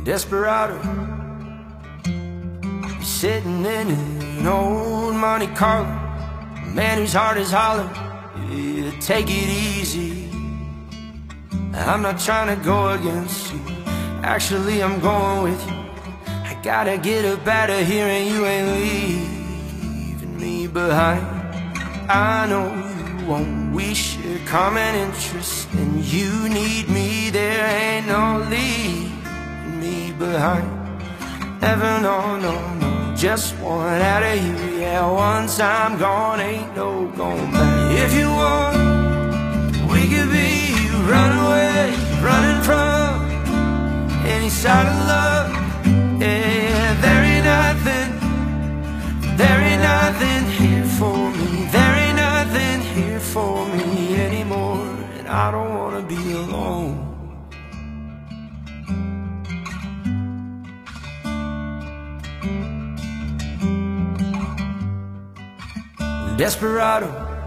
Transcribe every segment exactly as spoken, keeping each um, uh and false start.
Desperado, you're sitting in an old Monte Carlo, a man whose heart is hollow. Yeah, take it easy. I'm not trying to go against you, actually I'm going with you. I gotta get up out of here and you ain't leaving me behind. I know you won't, we share common interests, and you need me, there ain't no leaving me behind. Never, no, no, no, just want out of here. Yeah, once I'm gone, ain't no going back. If you want, we could be runaways, running from any side of love. Yeah, there ain't nothing, there ain't nothing here for me. There ain't nothing here for me anymore, and I don't wanna be alone. Desperado,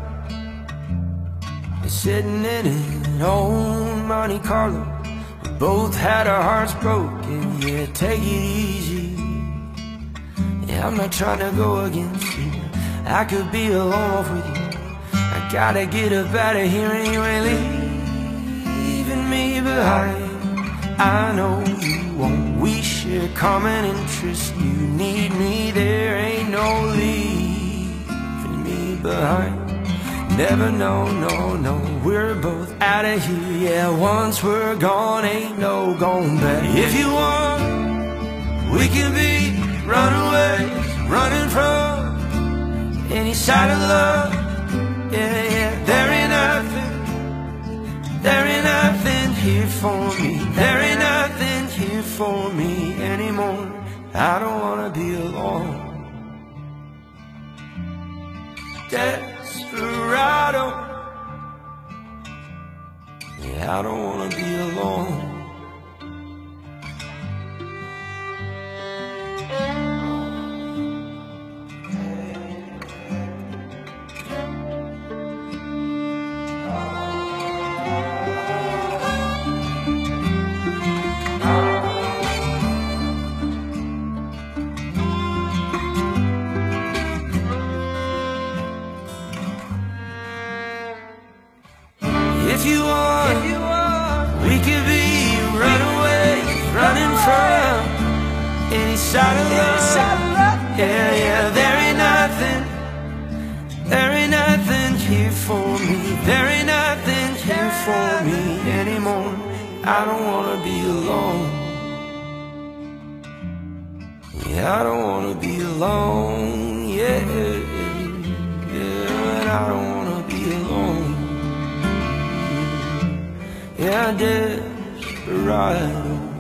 you're sitting in an old Monte Carlo. We both had our hearts broken, yeah, take it easy. Yeah, I'm not trying to go against you, I could be alone with you. I gotta get up out of here and you ain't leaving me behind. I know you won't, we share common interests. You need me, there ain't no leaving me behind. Never, no, no, no, we're both out of here. Yeah, once we're gone, ain't no going back. If you want, we can be runaways, running from any side of love. Yeah, yeah, there ain't nothing, there ain't nothing here for me. There ain't nothing here for me anymore. I don't wanna be alone. Desperado, yeah, I don't wanna be alone. If you want, if you want, we could be runaways, running from any side of love. Yeah, yeah, there ain't nothing, there ain't nothing here for me. There ain't nothing here for me anymore. I don't wanna be alone. Yeah, I don't wanna be alone. Yeah, yeah, and I don't wanna be alone. Yeah, desperado.